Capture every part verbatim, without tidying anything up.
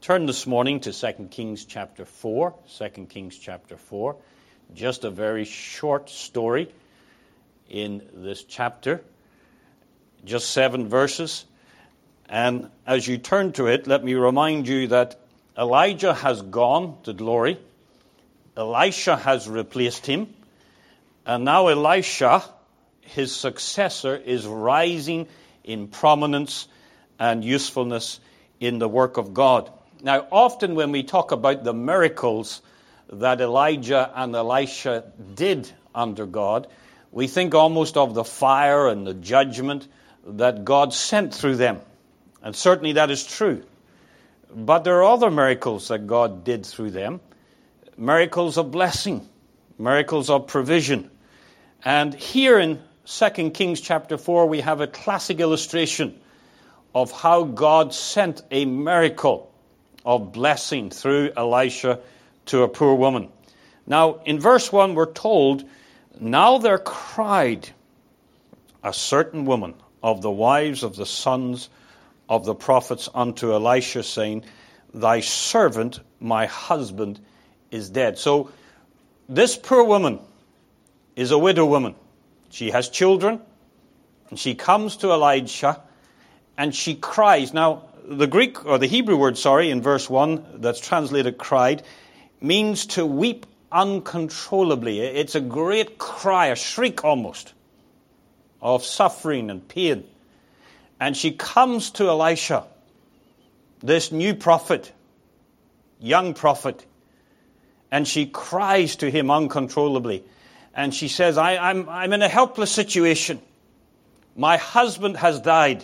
turn this morning to Second Kings chapter four. Second Kings chapter four. Just a very short story in this chapter. Just seven verses. And as you turn to it, let me remind you that Elijah has gone to glory. Elisha has replaced him. And now Elisha, his successor, is rising in prominence and usefulness in the work of God. Now, often when we talk about the miracles that Elijah and Elisha did under God, we think almost of the fire and the judgment that God sent through them. And certainly that is true. But there are other miracles that God did through them. Miracles of blessing. Miracles of provision. And here in Second Kings chapter four, we have a classic illustration of how God sent a miracle of blessing through Elisha to a poor woman. Now, in verse one, we're told, "Now there cried a certain woman of the wives of the sons of the prophets unto Elisha, saying, Thy servant, my husband, is dead." So, this poor woman is a widow woman. She has children, and she comes to Elisha, and she cries. Now, the Greek, or the Hebrew word, sorry, in verse one, that's translated cried, means to weep uncontrollably. It's a great cry, a shriek almost, of suffering and pain. And she comes to Elisha, this new prophet, young prophet, and she cries to him uncontrollably. And she says, I, I'm, I'm in a helpless situation. My husband has died.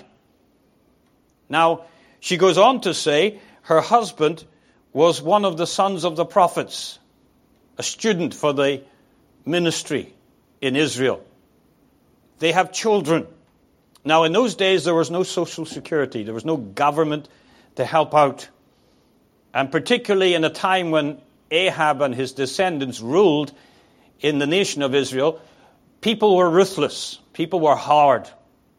Now, she goes on to say her husband was one of the sons of the prophets, a student for the ministry in Israel. They have children. Now, in those days, there was no social security. There was no government to help out. And particularly in a time when Ahab and his descendants ruled in the nation of Israel, people were ruthless. People were hard.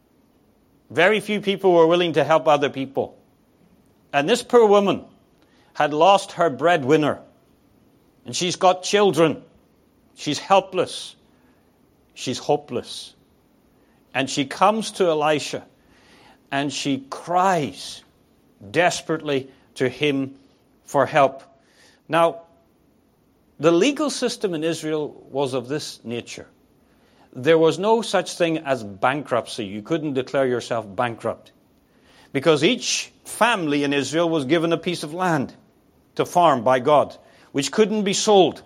Very few people were willing to help other people. And this poor woman had lost her breadwinner. And she's got children. She's helpless. She's hopeless. And she comes to Elisha and she cries desperately to him for help. Now, the legal system in Israel was of this nature. There was no such thing as bankruptcy. You couldn't declare yourself bankrupt. Because each family in Israel was given a piece of land to farm by God, which couldn't be sold.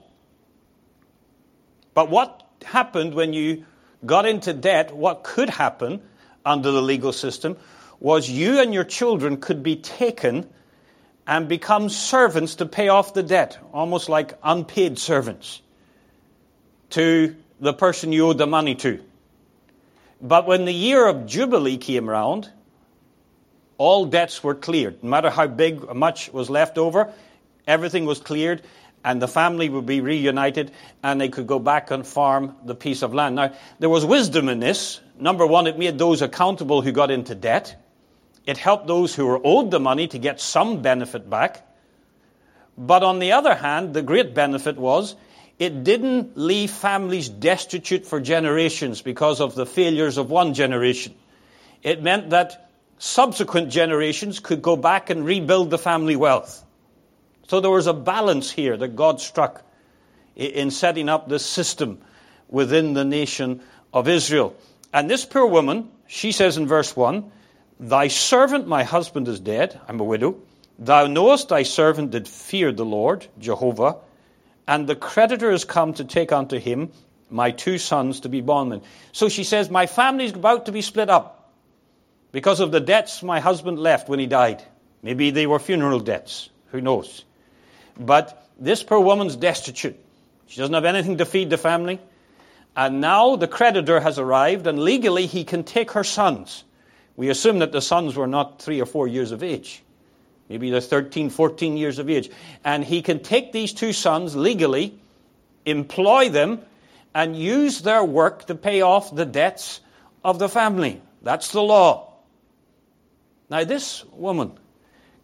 But what happened when you got into debt, what could happen under the legal system, was you and your children could be taken and become servants to pay off the debt, almost like unpaid servants to the person you owed the money to. But when the year of Jubilee came around, all debts were cleared. No matter how big or much was left over, everything was cleared, and the family would be reunited, and they could go back and farm the piece of land. Now, there was wisdom in this. Number one, it made those accountable who got into debt. It helped those who were owed the money to get some benefit back. But on the other hand, the great benefit was it didn't leave families destitute for generations because of the failures of one generation. It meant that subsequent generations could go back and rebuild the family wealth. So there was a balance here that God struck in setting up this system within the nation of Israel. And this poor woman, she says in verse one, Thy servant, my husband, is dead. I'm a widow. Thou knowest thy servant did fear the Lord, Jehovah, and the creditor is come to take unto him my two sons to be bondmen. So she says, my family is about to be split up because of the debts my husband left when he died. Maybe they were funeral debts. Who knows? But this poor woman's destitute. She doesn't have anything to feed the family. And now the creditor has arrived, and legally he can take her sons. We assume that the sons were not three or four years of age. Maybe they're thirteen, fourteen years of age. And he can take these two sons legally, employ them, and use their work to pay off the debts of the family. That's the law. Now this woman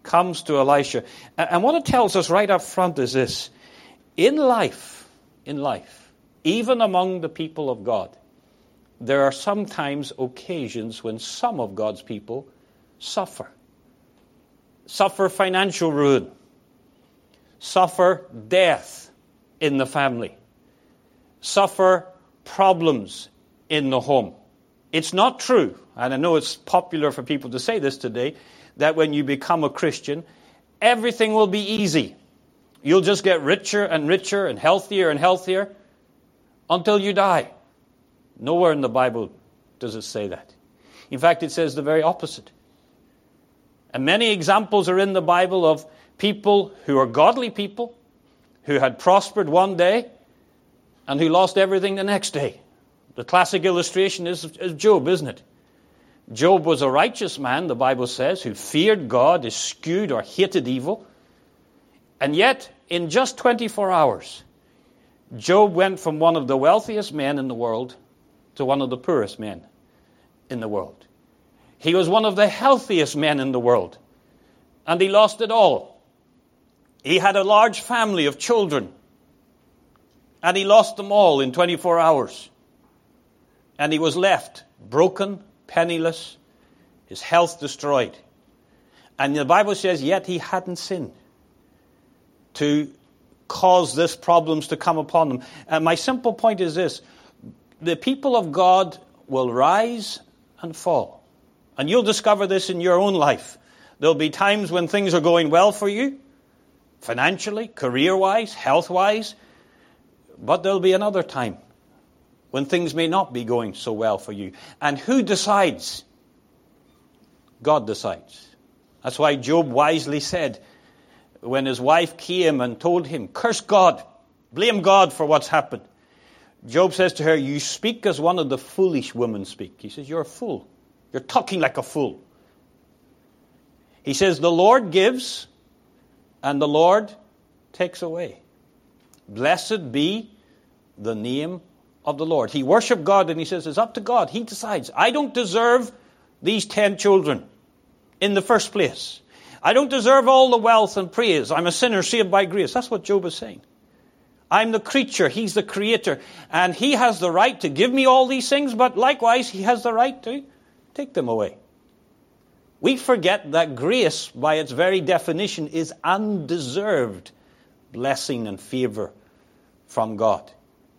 comes to Elisha. And what it tells us right up front is this. In life, in life, even among the people of God, there are sometimes occasions when some of God's people suffer. Suffer financial ruin. Suffer death in the family. Suffer problems in the home. It's not true, and I know it's popular for people to say this today, that when you become a Christian, everything will be easy. You'll just get richer and richer and healthier and healthier until you die. Nowhere in the Bible does it say that. In fact, it says the very opposite. And many examples are in the Bible of people who are godly people, who had prospered one day and who lost everything the next day. The classic illustration is, is Job, isn't it? Job was a righteous man, the Bible says, who feared God, eschewed or hated evil. And yet, in just twenty-four hours, Job went from one of the wealthiest men in the world to one of the poorest men in the world. He was one of the healthiest men in the world, and he lost it all. He had a large family of children, and he lost them all in twenty-four hours. And he was left broken, penniless, his health destroyed. And the Bible says, yet he hadn't sinned to cause these problems to come upon them. And my simple point is this. The people of God will rise and fall. And you'll discover this in your own life. There'll be times when things are going well for you, financially, career-wise, health-wise. But there'll be another time when things may not be going so well for you. And who decides? God decides. That's why Job wisely said, when his wife came and told him, curse God, blame God for what's happened. Job says to her, you speak as one of the foolish women speak. He says, you're a fool. You're talking like a fool. He says, the Lord gives and the Lord takes away. Blessed be the name of the Lord. He worshiped God and he says, it's up to God. He decides. I don't deserve these ten children in the first place. I don't deserve all the wealth and praise. I'm a sinner saved by grace. That's what Job is saying. I'm the creature. He's the creator. And he has the right to give me all these things, but likewise, he has the right to take them away. We forget that grace, by its very definition, is undeserved blessing and favor from God.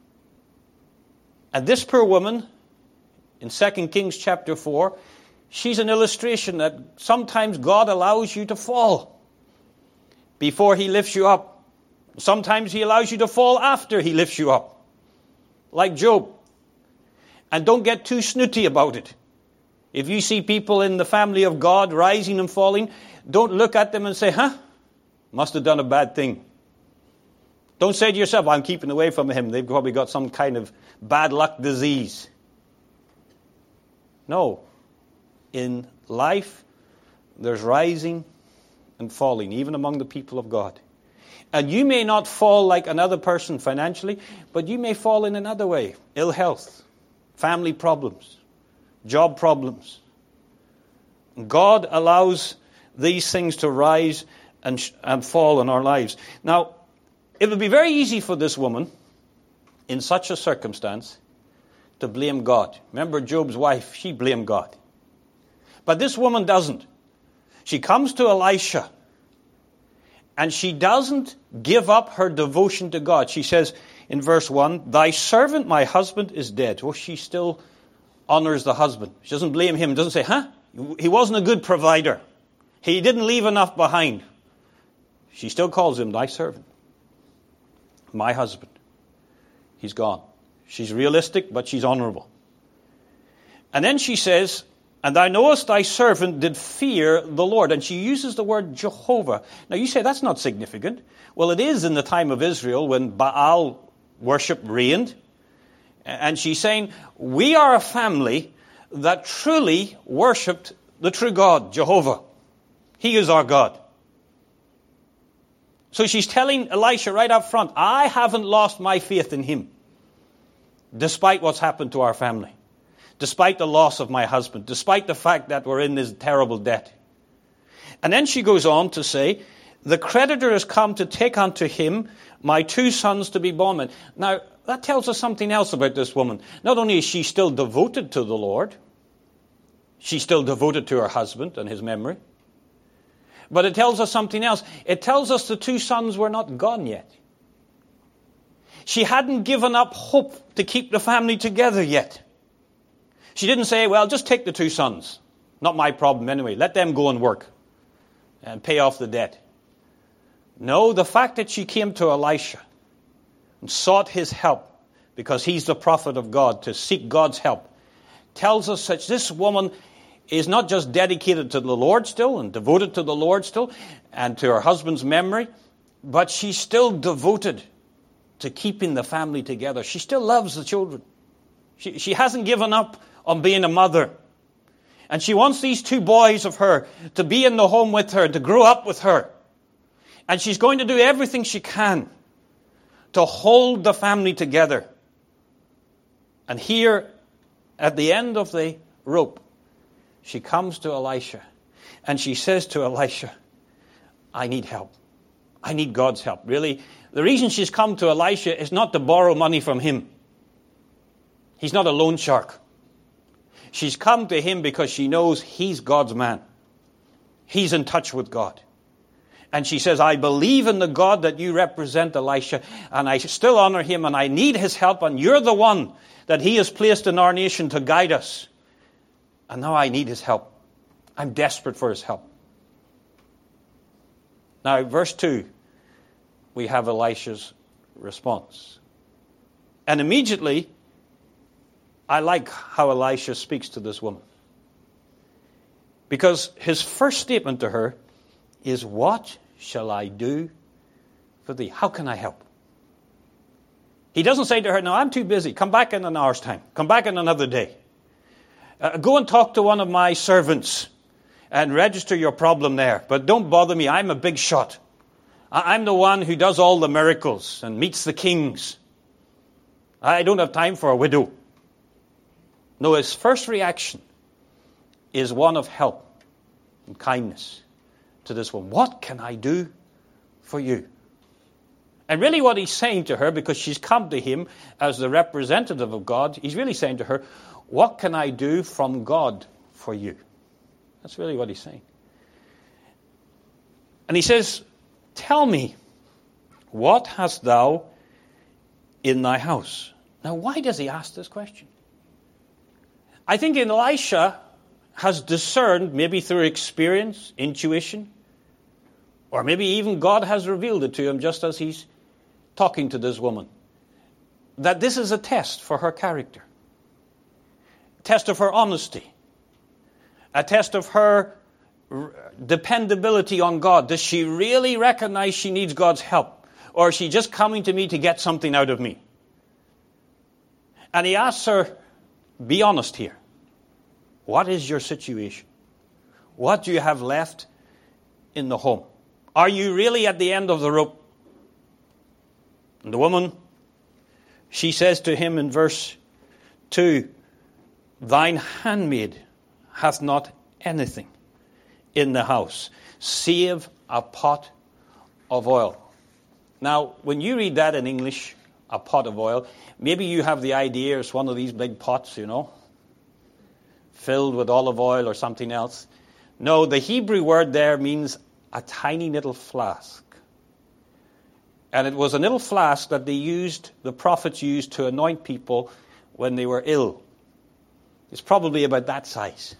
And this poor woman, in Second Kings chapter four, she's an illustration that sometimes God allows you to fall before he lifts you up. Sometimes he allows you to fall after he lifts you up, like Job. And don't get too snooty about it. If you see people in the family of God rising and falling, don't look at them and say, huh, must have done a bad thing. Don't say to yourself, I'm keeping away from him. They've probably got some kind of bad luck disease. No. In life, there's rising and falling, even among the people of God. And you may not fall like another person financially, but you may fall in another way. Ill health, family problems, job problems. God allows these things to rise and, and fall in our lives. Now, it would be very easy for this woman, in such a circumstance, to blame God. Remember Job's wife, she blamed God. But this woman doesn't. She comes to Elisha, and she doesn't give up her devotion to God. She says in verse one, thy servant, my husband, is dead. Well, she still honors the husband. She doesn't blame him. Doesn't say, huh? He wasn't a good provider. He didn't leave enough behind. She still calls him thy servant. My husband. He's gone. She's realistic, but she's honorable. And then she says, and thou knowest thy servant did fear the Lord. And she uses the word Jehovah. Now you say that's not significant. Well, it is in the time of Israel when Baal worship reigned. And she's saying, we are a family that truly worshipped the true God, Jehovah. He is our God. So she's telling Elisha right up front, I haven't lost my faith in him, despite what's happened to our family, despite the loss of my husband, despite the fact that we're in this terrible debt. And then she goes on to say, the creditor has come to take unto him my two sons to be bondmen. Now, that tells us something else about this woman. Not only is she still devoted to the Lord, she's still devoted to her husband and his memory, but it tells us something else. It tells us the two sons were not gone yet. She hadn't given up hope to keep the family together yet. She didn't say, well, just take the two sons. Not my problem anyway. Let them go and work and pay off the debt. No, the fact that she came to Elisha and sought his help, because he's the prophet of God, to seek God's help, tells us that this woman is not just dedicated to the Lord still and devoted to the Lord still and to her husband's memory, but she's still devoted to keeping the family together. She still loves the children. She, she hasn't given up on being a mother. And she wants these two boys of her to be in the home with her, to grow up with her. And she's going to do everything she can to hold the family together. And here, at the end of the rope, she comes to Elisha. And she says to Elisha, I need help. I need God's help. Really, the reason she's come to Elisha is not to borrow money from him. He's not a loan shark. She's come to him because she knows he's God's man. He's in touch with God. And she says, I believe in the God that you represent, Elisha, and I still honor him, and I need his help, and you're the one that he has placed in our nation to guide us. And now I need his help. I'm desperate for his help. Now, verse two, we have Elisha's response. And immediately, I like how Elisha speaks to this woman. Because his first statement to her is, what shall I do for thee? How can I help? He doesn't say to her, no, I'm too busy. Come back in an hour's time. Come back in another day. Uh, go and talk to one of my servants and register your problem there. But don't bother me. I'm a big shot. I- I'm the one who does all the miracles and meets the kings. I don't have time for a widow. No, his first reaction is one of help and kindness to this woman. What can I do for you? And really what he's saying to her, because she's come to him as the representative of God, he's really saying to her, what can I do from God for you? That's really what he's saying. And he says, tell me, what hast thou in thy house? Now, why does he ask this question? I think Elisha has discerned, maybe through experience, intuition, or maybe even God has revealed it to him just as he's talking to this woman, that this is a test for her character, a test of her honesty, a test of her dependability on God. Does she really recognize she needs God's help? Or is she just coming to me to get something out of me? And he asks her, be honest here. What is your situation? What do you have left in the home? Are you really at the end of the rope? And the woman, she says to him in verse two, thine handmaid hath not anything in the house, save a pot of oil. Now, when you read that in English, a pot of oil, maybe you have the idea it's one of these big pots, you know, filled with olive oil or something else. No, the Hebrew word there means a tiny little flask. And it was a little flask that they used, the prophets used to anoint people when they were ill. It's probably about that size.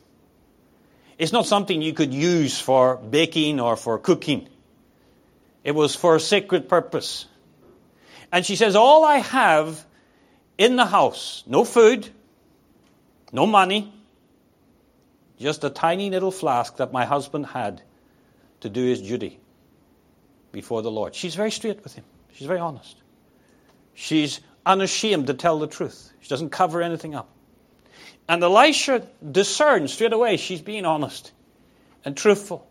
It's not something you could use for baking or for cooking. It was for a sacred purpose. And she says, all I have in the house, no food, no money, just a tiny little flask that my husband had to do his duty before the Lord. She's very straight with him. She's very honest. She's unashamed to tell the truth. She doesn't cover anything up. And Elisha discerns straight away she's being honest and truthful.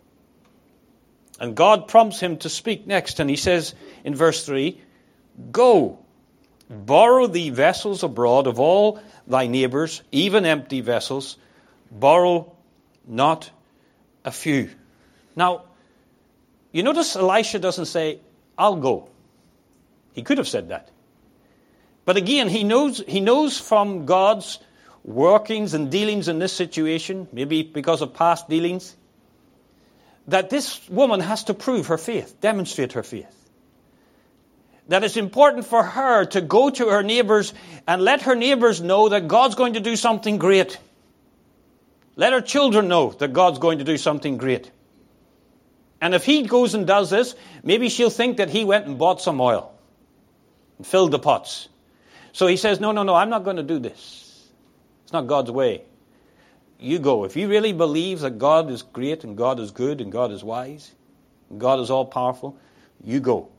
And God prompts him to speak next. And he says in verse three, go, borrow thee vessels abroad of all thy neighbors, even empty vessels. Borrow not a few. Now, you notice Elisha doesn't say, I'll go. He could have said that. But again, he knows, he knows from God's workings and dealings in this situation, maybe because of past dealings, that this woman has to prove her faith, demonstrate her faith. That it's important for her to go to her neighbors and let her neighbors know that God's going to do something great. Let her children know that God's going to do something great. And if he goes and does this, maybe she'll think that he went and bought some oil and filled the pots. So he says, no, no, no, I'm not going to do this. It's not God's way. You go. If you really believe that God is great and God is good and God is wise and God is all-powerful, you go.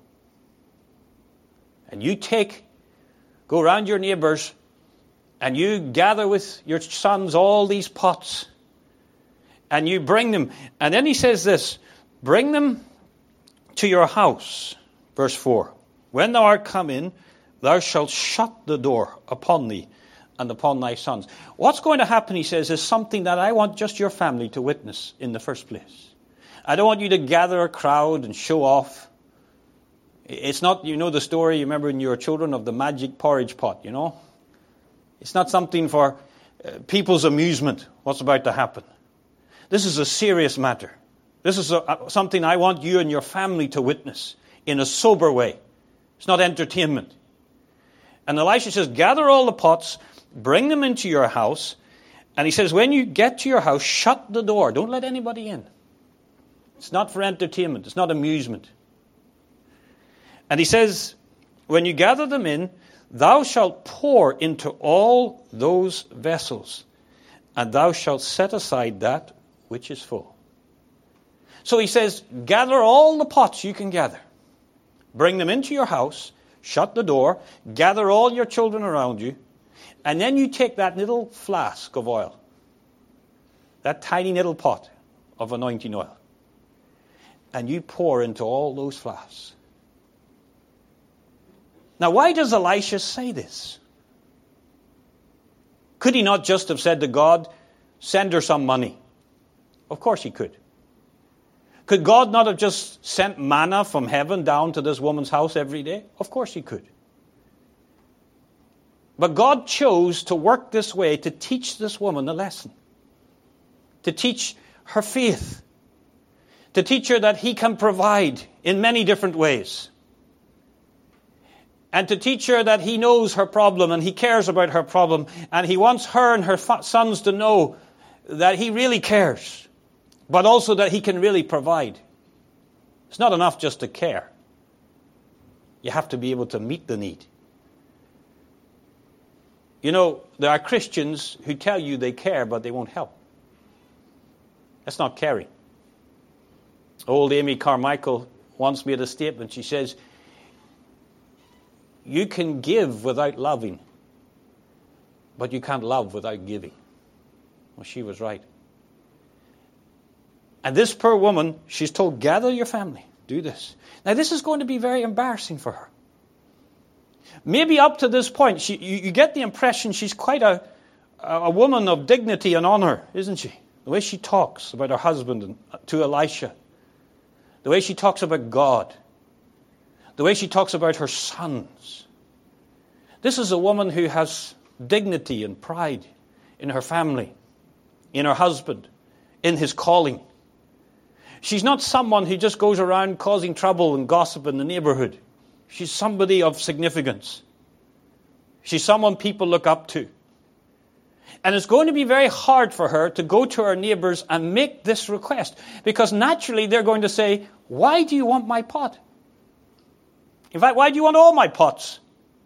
And you take, go around your neighbors and you gather with your sons all these pots and you bring them. And then he says this, bring them to your house. Verse four. When thou art come in, thou shalt shut the door upon thee and upon thy sons. What's going to happen, he says, is something that I want just your family to witness in the first place. I don't want you to gather a crowd and show off. It's not, you know the story, you remember when you were children, of the magic porridge pot, you know? It's not something for uh, people's amusement, what's about to happen. This is a serious matter. This is a, a, something I want you and your family to witness in a sober way. It's not entertainment. And Elisha says, gather all the pots, bring them into your house. And he says, when you get to your house, shut the door. Don't let anybody in. It's not for entertainment. It's not amusement. And he says, when you gather them in, thou shalt pour into all those vessels, and thou shalt set aside that which is full. So he says, gather all the pots you can gather. Bring them into your house, shut the door, gather all your children around you, and then you take that little flask of oil, that tiny little pot of anointing oil, and you pour into all those flasks. Now, why does Elisha say this? Could he not just have said to God, send her some money? Of course he could. Could God not have just sent manna from heaven down to this woman's house every day? Of course he could. But God chose to work this way to teach this woman a lesson. To teach her faith. To teach her that he can provide in many different ways. And to teach her that he knows her problem and he cares about her problem. And he wants her and her sons to know that he really cares. But also that he can really provide. It's not enough just to care. You have to be able to meet the need. You know, there are Christians who tell you they care, but they won't help. That's not caring. Old Amy Carmichael once made a statement. She says, you can give without loving, but you can't love without giving. Well, she was right. And this poor woman, she's told, gather your family, do this. Now, this is going to be very embarrassing for her. Maybe up to this point, she, you, you get the impression she's quite a, a woman of dignity and honor, isn't she? The way she talks about her husband and, to Elisha. The way she talks about God. The way she talks about her sons. This is a woman who has dignity and pride in her family, in her husband, in his calling. She's not someone who just goes around causing trouble and gossip in the neighborhood. She's somebody of significance. She's someone people look up to. And it's going to be very hard for her to go to her neighbors and make this request. Because naturally they're going to say, why do you want my pot? In fact, why do you want all my pots?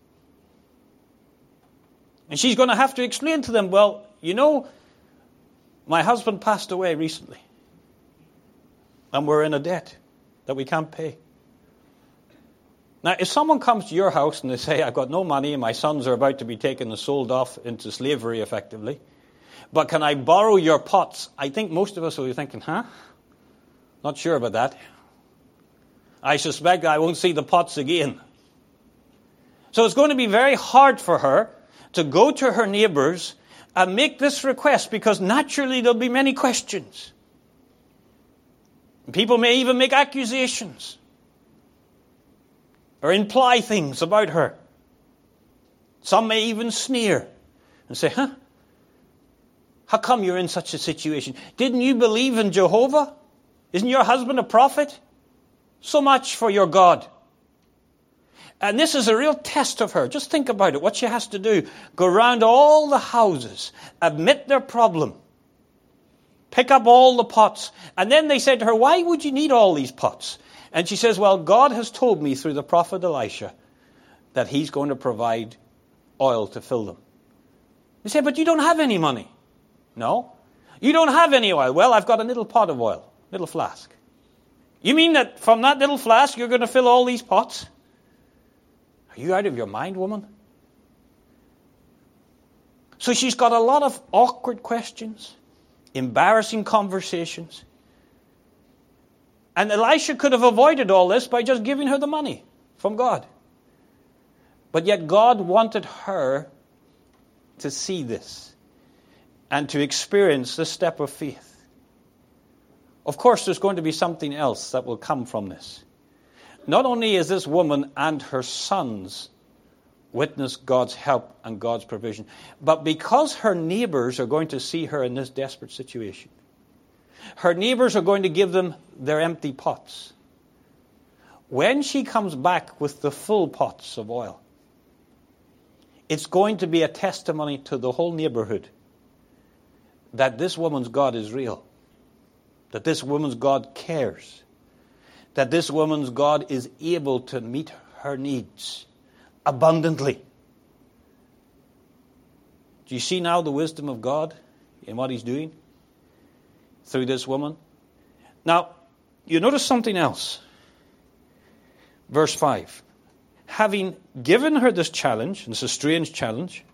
And she's going to have to explain to them, well, you know, my husband passed away recently. And we're in a debt that we can't pay. Now, if someone comes to your house and they say, I've got no money and my sons are about to be taken and sold off into slavery effectively, but can I borrow your pots? I think most of us will be thinking, huh? Not sure about that. I suspect I won't see the pots again. So it's going to be very hard for her to go to her neighbors and make this request because naturally there'll be many questions. People may even make accusations or imply things about her. Some may even sneer and say, huh? How come you're in such a situation? Didn't you believe in Jehovah? Isn't your husband a prophet? So much for your God. And this is a real test of her. Just think about it. What she has to do. Go around all the houses. Admit their problem. Pick up all the pots. And then they said to her, why would you need all these pots? And she says, well, God has told me through the prophet Elisha that he's going to provide oil to fill them. They say, but you don't have any money. No. You don't have any oil. Well, I've got a little pot of oil. Little flask. You mean that from that little flask you're going to fill all these pots? Are you out of your mind, woman? So she's got a lot of awkward questions, embarrassing conversations. And Elisha could have avoided all this by just giving her the money from God. But yet God wanted her to see this and to experience this step of faith. Of course, there's going to be something else that will come from this. Not only is this woman and her sons witness God's help and God's provision, but because her neighbors are going to see her in this desperate situation, her neighbors are going to give them their empty pots. When she comes back with the full pots of oil, it's going to be a testimony to the whole neighborhood that this woman's God is real, that this woman's God cares, that this woman's God is able to meet her needs abundantly. Do you see now the wisdom of God in what he's doing through this woman? Now, you notice something else. Verse five. Having given her this challenge, and it's a strange challenge,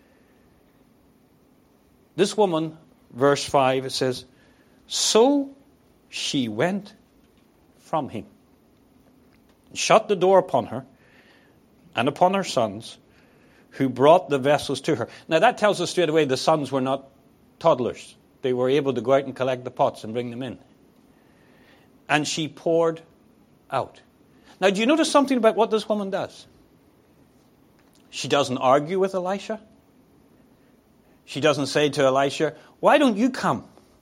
this woman, verse five, it says, so she went from him, shut the door upon her and upon her sons, who brought the vessels to her. Now that tells us straight away the sons were not toddlers. They were able to go out and collect the pots and bring them in. And she poured out. Now do you notice something about what this woman does? She doesn't argue with Elisha. She doesn't say to Elisha, why don't you come?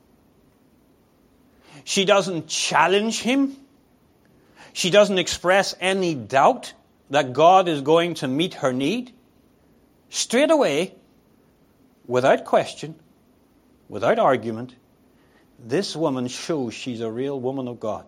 She doesn't challenge him. She doesn't express any doubt that God is going to meet her need. Straight away, without question, without argument, this woman shows she's a real woman of God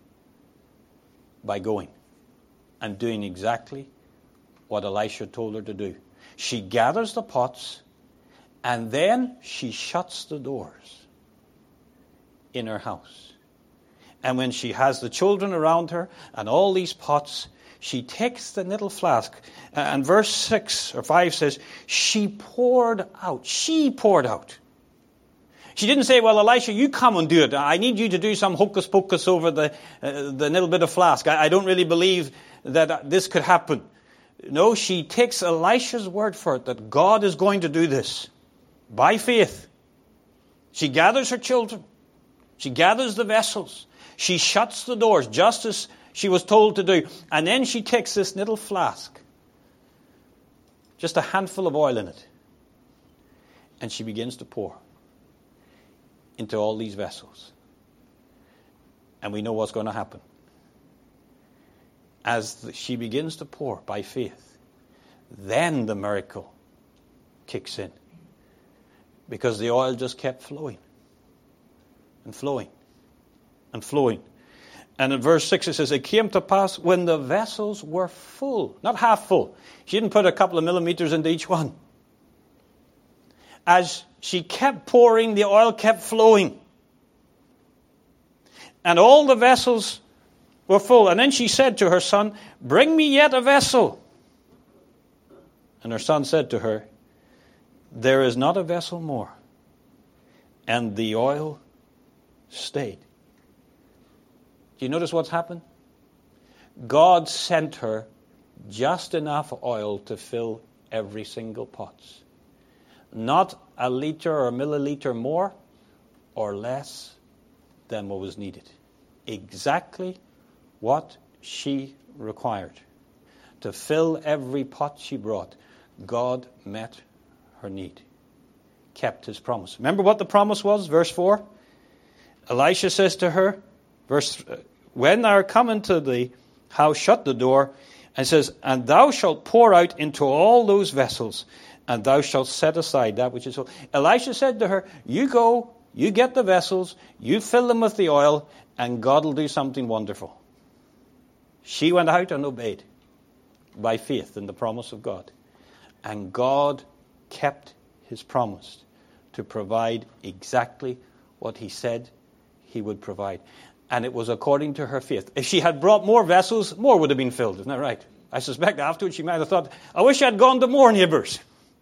by going and doing exactly what Elisha told her to do. She gathers the pots and then she shuts the doors in her house. And when she has the children around her and all these pots, she takes the little flask. And verse six or five says, she poured out. She poured out. She didn't say, well, Elisha, you come and do it. I need you to do some hocus pocus over the, uh, the little bit of flask. I, I don't really believe that this could happen. No, she takes Elisha's word for it, that God is going to do this by faith. She gathers her children. She gathers the vessels. She shuts the doors, just as she was told to do. And then she takes this little flask, just a handful of oil in it, and she begins to pour into all these vessels. And we know what's going to happen. As she begins to pour by faith, then the miracle kicks in. Because the oil just kept flowing and flowing and flowing. And in verse six it says, it came to pass when the vessels were full, not half full. She didn't put a couple of millimeters into each one. As she kept pouring, the oil kept flowing. And all the vessels were full. And then she said to her son, bring me yet a vessel. And her son said to her, there is not a vessel more. And the oil stayed. Do you notice what's happened? God sent her just enough oil to fill every single pot. Not a liter or a milliliter more or less than what was needed. exactly what she required. To fill every pot she brought, God met her need. Kept his promise. Remember what the promise was? Verse four. Elisha says to her, verse, when thou art come into the house, shut the door, and says, and thou shalt pour out into all those vessels, and thou shalt set aside that which is full. Elisha said to her, you go, you get the vessels, you fill them with the oil, and God will do something wonderful. She went out and obeyed by faith in the promise of God. And God kept his promise to provide exactly what he said he would provide. And it was according to her faith. If she had brought more vessels, more would have been filled. Isn't that right? I suspect afterwards she might have thought, I wish I'd gone to more neighbors.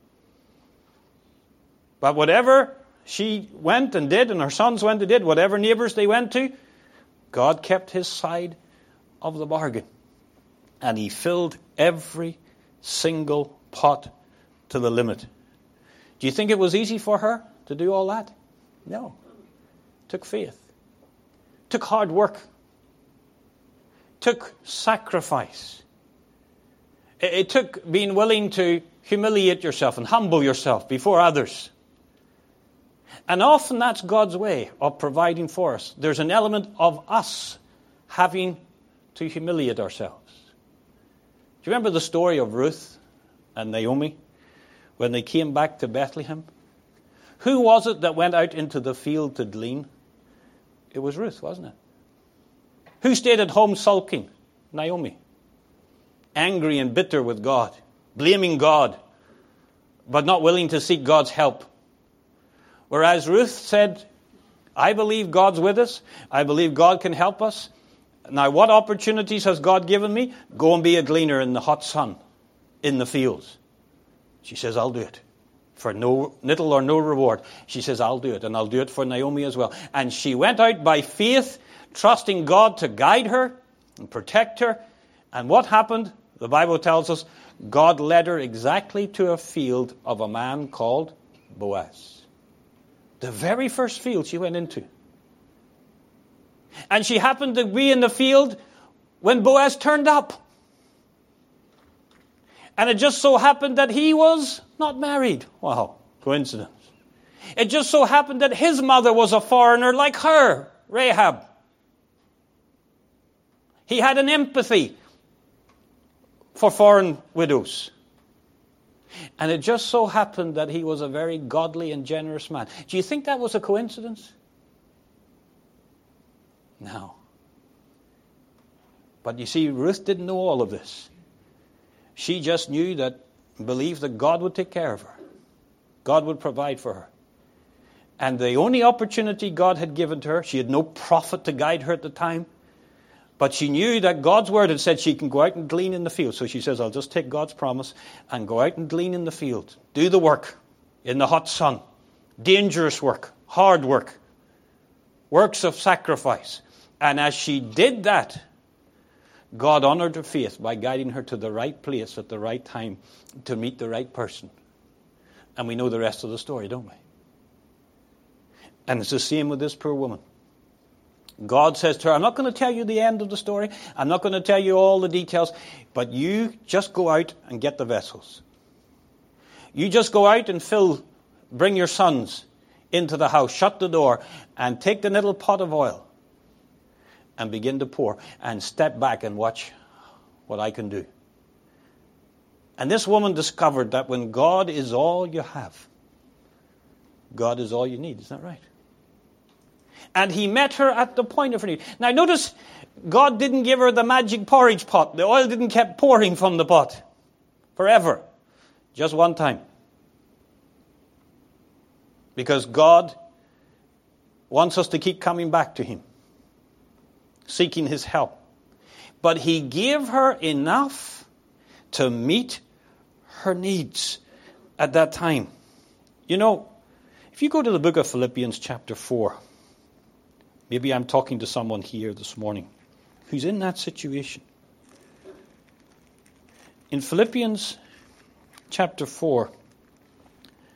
But whatever she went and did, and her sons went and did, whatever neighbors they went to, God kept his side of the bargain. And he filled every single pot to the limit. Do you think it was easy for her to do all that? No. It took faith. It took hard work. It took sacrifice. It, it took being willing to humiliate yourself and humble yourself before others. And often that's God's way of providing for us. There's an element of us having to humiliate ourselves. Do you remember the story of Ruth and Naomi when they came back to Bethlehem? Who was it that went out into the field to glean? It was Ruth, wasn't it? Who stayed at home sulking? Naomi. Angry and bitter with God, blaming God, but not willing to seek God's help. Whereas Ruth said, I believe God's with us. I believe God can help us. Now, what opportunities has God given me? Go and be a gleaner in the hot sun, in the fields. She says, I'll do it. For no little or no reward. She says, I'll do it. And I'll do it for Naomi as well. And she went out by faith, trusting God to guide her and protect her. And what happened? The Bible tells us, God led her exactly to a field of a man called Boaz. The very first field she went into. And she happened to be in the field when Boaz turned up. And it just so happened that he was not married. Wow, coincidence. It just so happened that his mother was a foreigner like her, Rahab. He had an empathy for foreign widows. And it just so happened that he was a very godly and generous man. Do you think that was a coincidence? No. But you see, Ruth didn't know all of this. She just knew that, believed that God would take care of her. God would provide for her. And the only opportunity God had given to her, she had no prophet to guide her at the time, but she knew that God's word had said she can go out and glean in the field. So she says, I'll just take God's promise and go out and glean in the field. Do the work in the hot sun. Dangerous work. Hard work. Works of sacrifice. And as she did that, God honored her faith by guiding her to the right place at the right time to meet the right person. And we know the rest of the story, don't we? And it's the same with this poor woman. God says to her, I'm not going to tell you the end of the story. I'm not going to tell you all the details. But you just go out and get the vessels. You just go out and fill, bring your sons into the house, shut the door, and take the little pot of oil and begin to pour, and step back and watch what I can do. And this woman discovered that when God is all you have, God is all you need. Isn't that right? And he met her at the point of her need. Now notice, God didn't give her the magic porridge pot. The oil didn't keep pouring from the pot forever. Just one time. Because God wants us to keep coming back to him, seeking his help. But he gave her enough to meet her needs at that time. You know, if you go to the book of Philippians chapter four, maybe I'm talking to someone here this morning who's in that situation. In Philippians chapter four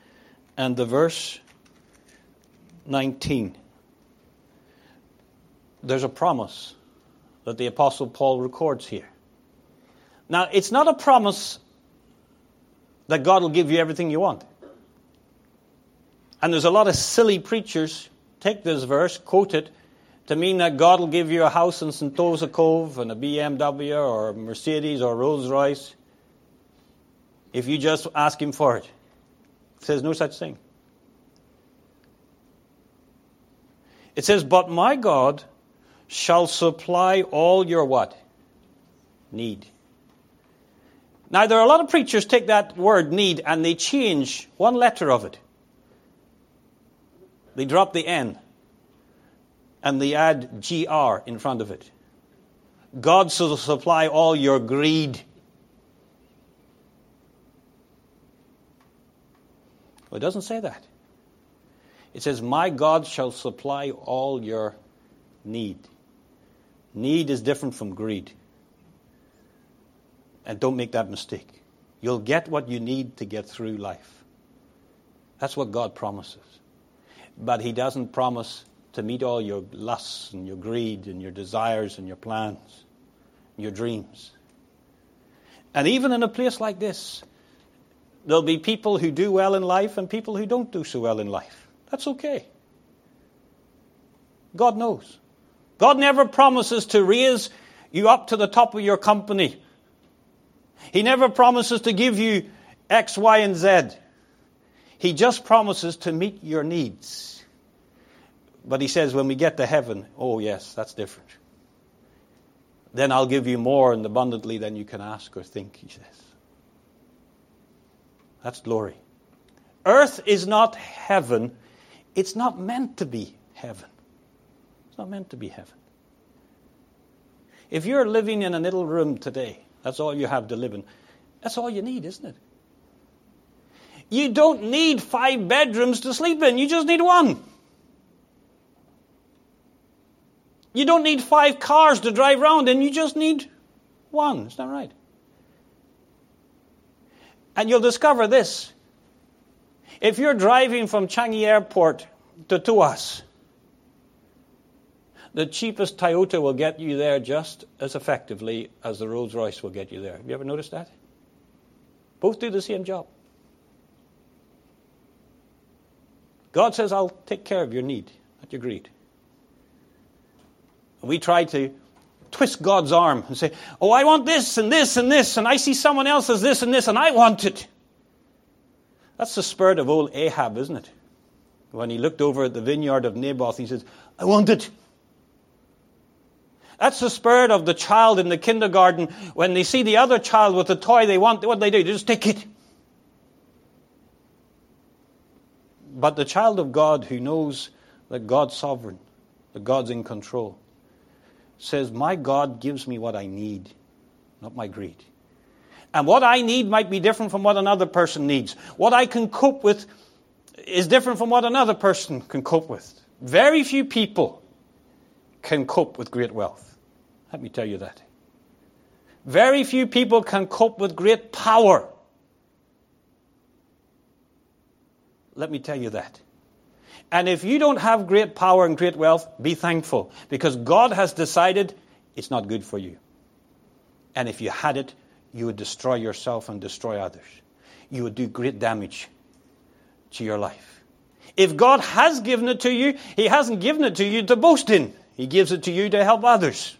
and the verse nineteen, there's a promise that the Apostle Paul records here. Now, it's not a promise that God will give you everything you want. And there's a lot of silly preachers take this verse, quote it, to mean that God will give you a house in Sentosa Cove and a B M W or a Mercedes or a Rolls Royce if you just ask Him for it. It says no such thing. It says, but my God shall supply all your what? Need. Now, there are a lot of preachers take that word need and they change one letter of it. They drop the N and they add G R in front of it. God shall supply all your greed. Well, it doesn't say that. It says, my God shall supply all your need. Need is different from greed. And don't make that mistake. You'll get what you need to get through life. That's what God promises. But He doesn't promise to meet all your lusts and your greed and your desires and your plans, and your dreams. And even in a place like this, there'll be people who do well in life and people who don't do so well in life. That's okay. God knows. God never promises to raise you up to the top of your company. He never promises to give you X, Y, and Z. He just promises to meet your needs. But He says when we get to heaven, oh yes, that's different. Then I'll give you more and abundantly than you can ask or think, He says. That's glory. Earth is not heaven. It's not meant to be heaven. It's not meant to be heaven. If you're living in a little room today, that's all you have to live in. That's all you need, isn't it? You don't need five bedrooms to sleep in. You just need one. You don't need five cars to drive around in. You just need one. Isn't that right? And you'll discover this. If you're driving from Changi Airport to Tuas, the cheapest Toyota will get you there just as effectively as the Rolls Royce will get you there. Have you ever noticed that? Both do the same job. God says, I'll take care of your need, not your greed. We try to twist God's arm and say, oh, I want this and this and this, and I see someone else has this and this, and I want it. That's the spirit of old Ahab, isn't it? When he looked over at the vineyard of Naboth, he says, I want it. That's the spirit of the child in the kindergarten. When they see the other child with the toy they want, what do they do? They just take it. But the child of God who knows that God's sovereign, that God's in control, says, my God gives me what I need, not my greed. And what I need might be different from what another person needs. What I can cope with is different from what another person can cope with. Very few people can cope with great wealth. Let me tell you that. Very few people can cope with great power. Let me tell you that. And if you don't have great power and great wealth, be thankful. Because God has decided it's not good for you. And if you had it, you would destroy yourself and destroy others. You would do great damage to your life. If God has given it to you, He hasn't given it to you to boast in. He gives it to you to help others.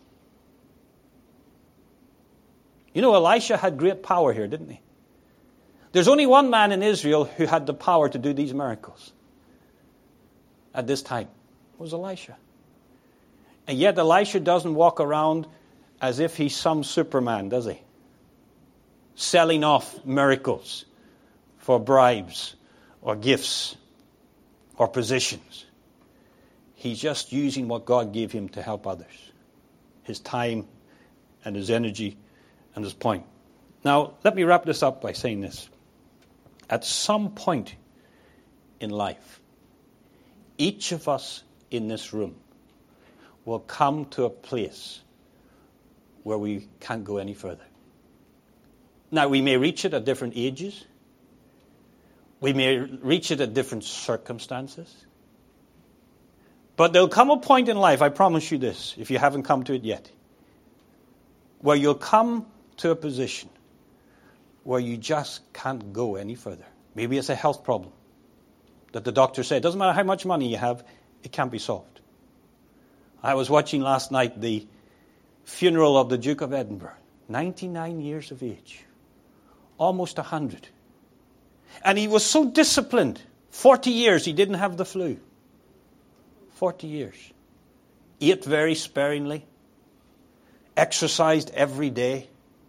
You know, Elisha had great power here, didn't he? There's only one man in Israel who had the power to do these miracles at this time. It was Elisha. And yet Elisha doesn't walk around as if he's some Superman, does he? Selling off miracles for bribes or gifts or positions. He's just using what God gave him to help others. His time and his energy and his point. Now, let me wrap this up by saying this. At some point in life, each of us in this room will come to a place where we can't go any further. Now, we may reach it at different ages. We may reach it at different circumstances. But there'll come a point in life, I promise you this, if you haven't come to it yet, where you'll come to a position where you just can't go any further. Maybe it's a health problem that the doctor said, doesn't matter how much money you have, it can't be solved. I was watching last night the funeral of the Duke of Edinburgh, ninety-nine years of age, almost one hundred. And he was so disciplined. forty years he didn't have the flu. forty years. Ate very sparingly. Exercised every day.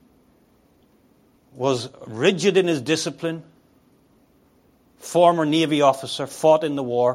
Was rigid in his discipline. Former Navy officer, fought in the war.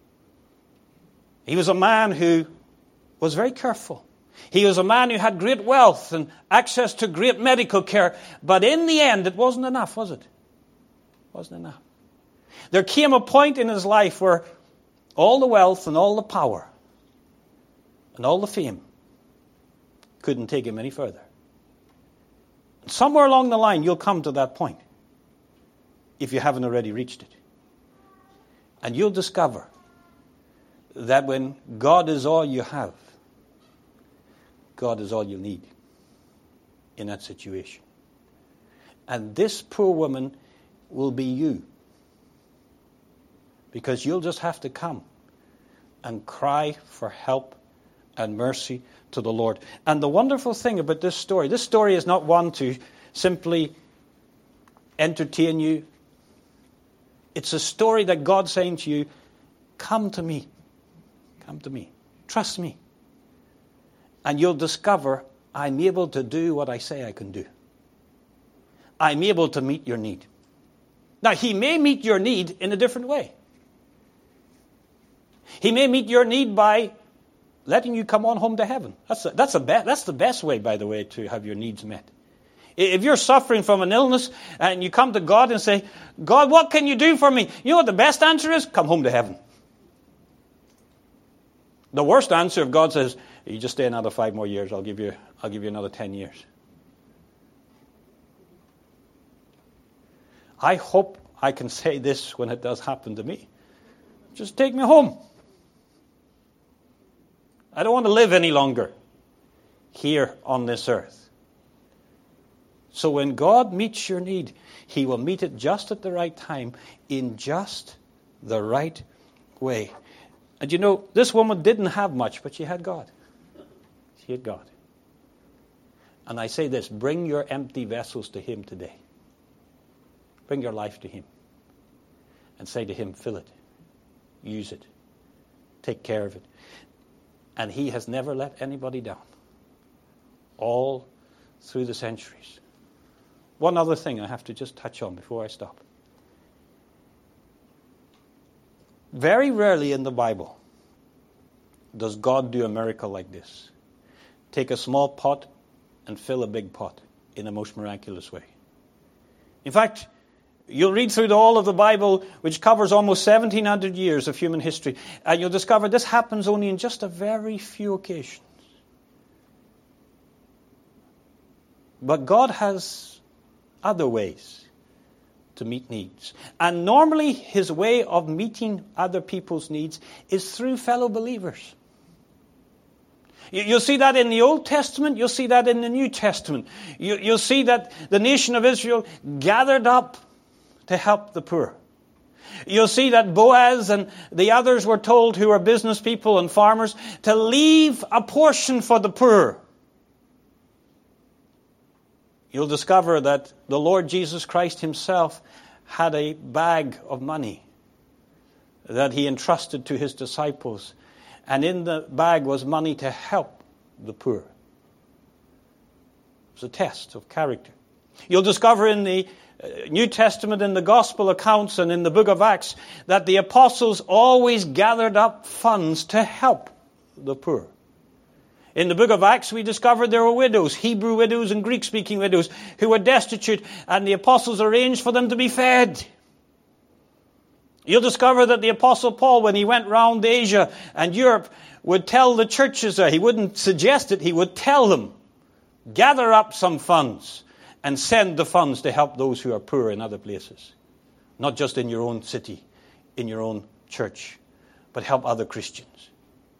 He was a man who was very careful. He was a man who had great wealth and access to great medical care. But in the end, it wasn't enough, was it? It wasn't enough. There came a point in his life where all the wealth and all the power and all the fame couldn't take him any further. Somewhere along the line, you'll come to that point, if you haven't already reached it. And you'll discover that when God is all you have, God is all you need in that situation. And this poor woman will be you. Because you'll just have to come and cry for help and mercy to the Lord. And the wonderful thing about this story, this story is not one to simply entertain you. It's a story that God's saying to you, come to me. Come to me. Trust me. And you'll discover I'm able to do what I say I can do. I'm able to meet your need. Now, he may meet your need in a different way. He may meet your need by letting you come on home to heaven. That's a, that's a be- that's the best way, by the way, to have your needs met. If you're suffering from an illness and you come to God and say, God, what can you do for me? You know what the best answer is? Come home to heaven. The worst answer, if God says, you just stay another five more years, I'll give you, I'll give you another ten years. I hope I can say this when it does happen to me. Just take me home. I don't want to live any longer here on this earth. So when God meets your need, he will meet it just at the right time, in just the right way. And you know, this woman didn't have much, but she had God. She had God. And I say this, bring your empty vessels to him today. Bring your life to him. And say to him, fill it. Use it. Take care of it. And he has never let anybody down. All through the centuries. One other thing I have to just touch on before I stop. Very rarely in the Bible does God do a miracle like this. Take a small pot and fill a big pot in a most miraculous way. In fact, you'll read through all of the Bible, which covers almost seventeen hundred years of human history, and you'll discover this happens only in just a very few occasions. But God has other ways to meet needs. And normally his way of meeting other people's needs is through fellow believers. You'll see that in the Old Testament. You'll see that in the New Testament. You'll see that the nation of Israel gathered up to help the poor. You'll see that Boaz and the others were told, who are business people and farmers, to leave a portion for the poor. You'll discover that the Lord Jesus Christ himself had a bag of money that he entrusted to his disciples. And in the bag was money to help the poor. It was a test of character. You'll discover in the New Testament, in the Gospel accounts and in the book of Acts, that the apostles always gathered up funds to help the poor. In the book of Acts, we discovered there were widows, Hebrew widows and Greek-speaking widows, who were destitute, and the apostles arranged for them to be fed. You'll discover that the Apostle Paul, when he went round Asia and Europe, would tell the churches there, he wouldn't suggest it, he would tell them, gather up some funds and send the funds to help those who are poor in other places. Not just in your own city, in your own church, but help other Christians.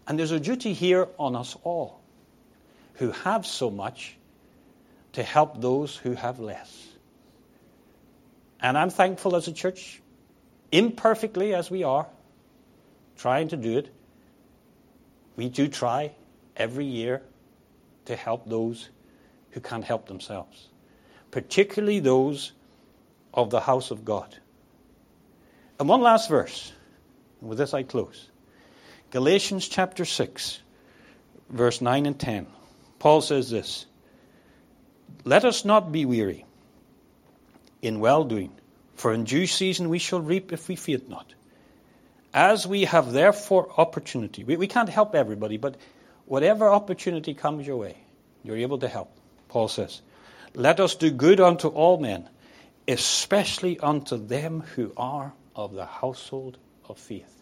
And there's a duty here on us all who have so much to help those who have less. And I'm thankful as a church, imperfectly as we are, trying to do it, we do try every year to help those who can't help themselves, particularly those of the house of God. And one last verse, and with this I close. Galatians chapter six, verse nine and ten. Paul says this, "Let us not be weary in well-doing, for in due season we shall reap if we faint not. As we have therefore opportunity," we, we can't help everybody, but whatever opportunity comes your way, you're able to help. Paul says, "Let us do good unto all men, especially unto them who are of the household of faith."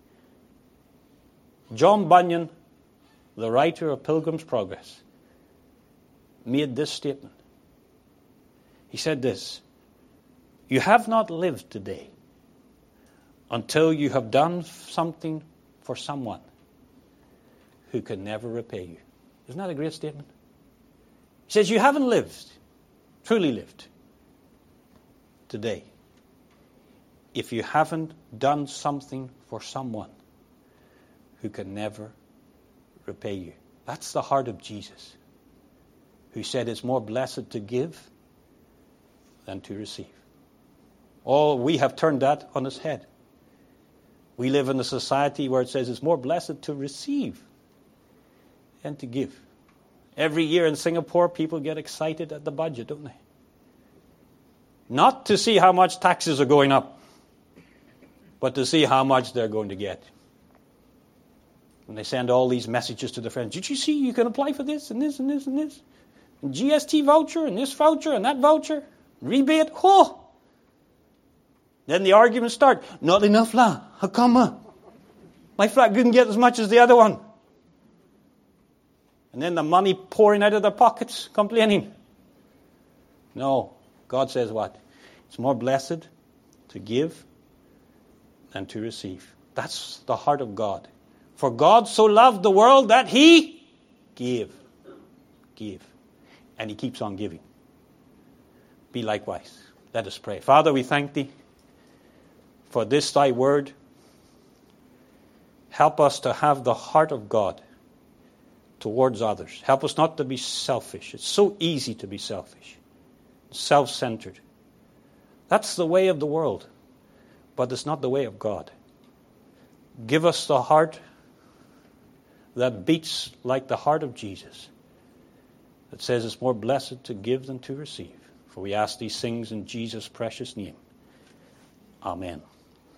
John Bunyan, the writer of Pilgrim's Progress, made this statement. He said this, "You have not lived today until you have done something for someone who can never repay you." Isn't that a great statement? He says you haven't lived, truly lived, today if you haven't done something for someone who can never repay you. That's the heart of Jesus, who said it's more blessed to give than to receive. Oh, we have turned that on its head. We live in a society where it says it's more blessed to receive than to give. Every year in Singapore, people get excited at the budget, don't they? Not to see how much taxes are going up, but to see how much they're going to get. And they send all these messages to their friends. "Did you see you can apply for this and this and this and this? And G S T voucher and this voucher and that voucher? Rebate? Oh!" Then the arguments start. "Not enough lah. How come? Uh? My flat didn't get as much as the other one." And then the money pouring out of their pockets, complaining. No. God says what? It's more blessed to give than to receive. That's the heart of God. "For God so loved the world that He gave." Give. And He keeps on giving. Be likewise. Let us pray. Father, we thank Thee for this Thy word. Help us to have the heart of God towards others. Help us not to be selfish. It's so easy to be selfish, self-centered. That's the way of the world, but it's not the way of God. Give us the heart that beats like the heart of Jesus, that says it's more blessed to give than to receive. For we ask these things in Jesus' precious name. Amen.